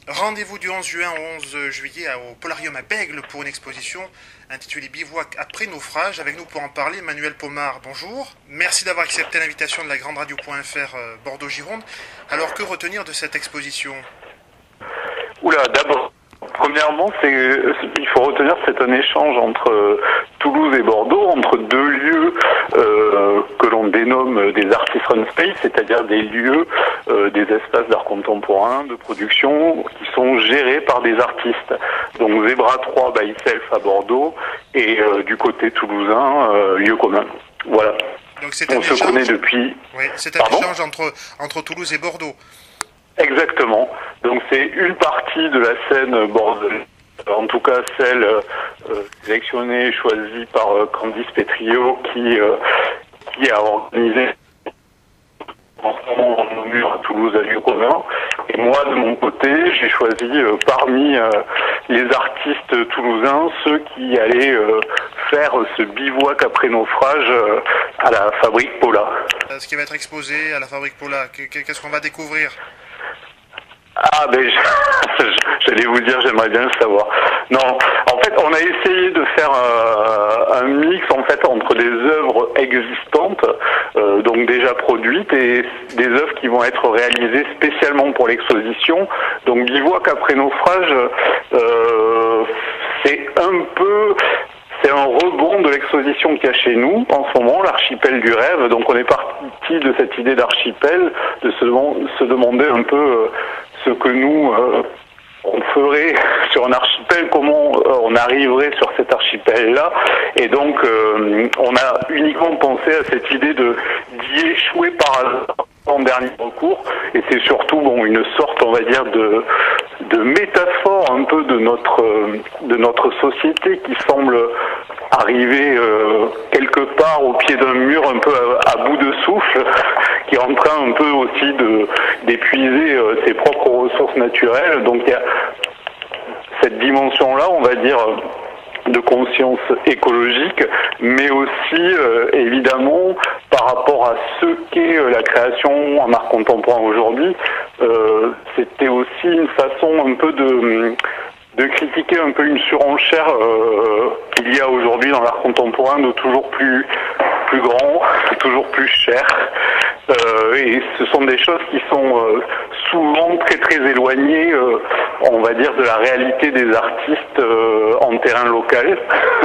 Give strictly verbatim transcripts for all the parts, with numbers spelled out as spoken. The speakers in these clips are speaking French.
Rendez-vous du onze juin au onze juillet au Polarium à Bègles pour une exposition intitulée Bivouac après naufrage. Avec nous pour en parler, Manuel Pomar, bonjour. Merci d'avoir accepté l'invitation de la grande radio.fr Bordeaux-Gironde. Alors, que retenir de cette exposition ? Oula, d'abord, premièrement, c'est, il faut retenir que c'est un échange entre Toulouse et Bordeaux, entre deux lieux euh, que l'on dénomme des Artisan Space, c'est-à-dire des lieux, euh, des espaces d'art contemporain, de production, qui sont gérés par des artistes. Donc Zebra trois by Self à Bordeaux et euh, du côté toulousain, euh, lieu commun. Voilà. Donc c'est On un se échange... connaît depuis... Oui, c'est un Pardon échange entre, entre Toulouse et Bordeaux. Exactement. Donc c'est une partie de la scène bordelaise, en tout cas celle euh, sélectionnée, choisie par euh, Candice Petrio, qui euh, qui a organisé en ce moment nos murs à Toulouse à lieu commun. Et moi, de mon côté, j'ai choisi euh, parmi euh, les artistes toulousains ceux qui allaient euh, faire ce bivouac après naufrage euh, à la Fabrique Paula. Ce qui va être exposé à la Fabrique Paula, qu'est-ce qu'on va découvrir ? Ah ben j'allais vous dire, j'aimerais bien le savoir. Non, en fait on a essayé de faire euh, un mix en fait entre des œuvres existantes, euh, donc déjà produites, et des œuvres qui vont être réalisées spécialement pour l'exposition. Donc Bivouac après naufrage, euh, c'est un peu... C'est un rebond de l'exposition qu'il y a chez nous en ce moment, l'archipel du rêve. Donc on est parti de cette idée d'archipel, de se, se demander un peu euh, ce que nous euh, on ferait sur un archipel, comment euh, on arriverait sur cet archipel-là. Et donc euh, on a uniquement pensé à cette idée de d'y échouer par hasard en dernier recours. Et c'est surtout bon une sorte, on va dire, de de métaphore un peu de notre euh, de notre société qui semble arriver euh, quelque part au pied d'un mur, un peu à, à bout de souffle, qui est en train un peu aussi de d'épuiser euh, ses propres ressources naturelles. Donc il y a cette dimension-là, on va dire, de conscience écologique, mais aussi euh, évidemment par rapport à ce qu'est euh, la création en art contemporain aujourd'hui, euh, c'était aussi une façon un peu de de critiquer un peu une surenchère euh, qu'il y a aujourd'hui dans l'art contemporain, de toujours plus plus grand, toujours plus cher. Euh, et ce sont des choses qui sont euh, souvent très très éloignées, euh, on va dire, de la réalité des artistes euh, en terrain local.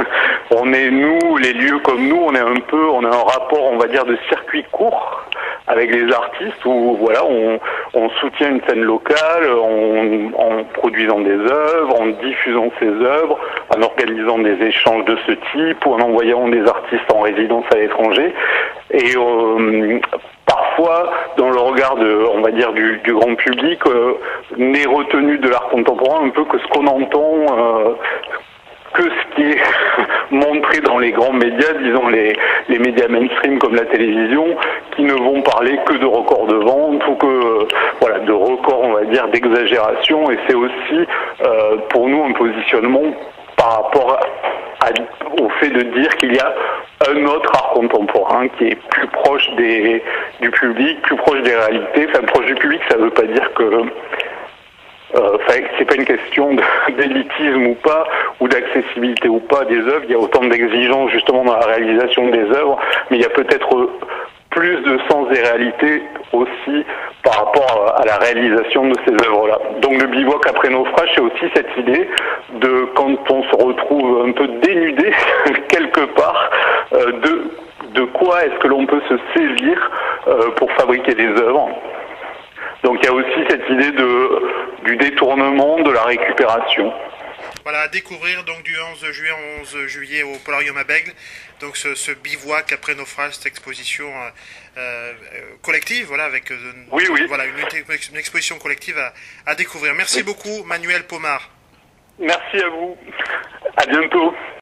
On est, nous, les lieux comme nous, on est un peu, on a un rapport, on va dire, de circuit court avec les artistes où voilà, on, on soutient une scène locale en, en produisant des œuvres, en diffusant ces œuvres, en organisant des échanges de ce type ou en envoyant des artistes en résidence à l'étranger. Et euh, parfois, dans le regard de, on va dire, du, du grand public, euh, n'est retenu de l'art contemporain un peu que ce qu'on entend, euh, que ce qui est montré dans les grands médias, disons les, les médias mainstream comme la télévision, qui ne vont parler que de records de vente ou que voilà, de records, on va dire, d'exagération. Et c'est aussi euh, pour nous un positionnement par rapport à, à, au fait de dire qu'il y a un autre art contemporain qui est plus proche des, du public, plus proche des réalités. Enfin, proche du public, ça ne veut pas dire que Euh, c'est pas une question d'élitisme ou pas, ou d'accessibilité ou pas des œuvres. Il y a autant d'exigences justement dans la réalisation des œuvres, mais il y a peut-être plus de sens des réalités aussi par rapport à la réalisation de ces œuvres-là. Donc le bivouac après naufrage, c'est aussi cette idée de, quand on se retrouve un peu dénudé quelque part, euh, de, de quoi est-ce que l'on peut se saisir euh, pour fabriquer des œuvres. Donc il y a aussi cette idée de, du détournement, de la récupération. Voilà, à découvrir donc du onze juillet au onze juillet au Polarium à Bègles, donc ce, ce bivouac après naufrage, cette exposition euh, euh, collective, voilà, avec euh, oui, oui. Voilà, une, une exposition collective à, à découvrir. Merci oui. beaucoup Manuel Pomar. Merci à vous, à bientôt.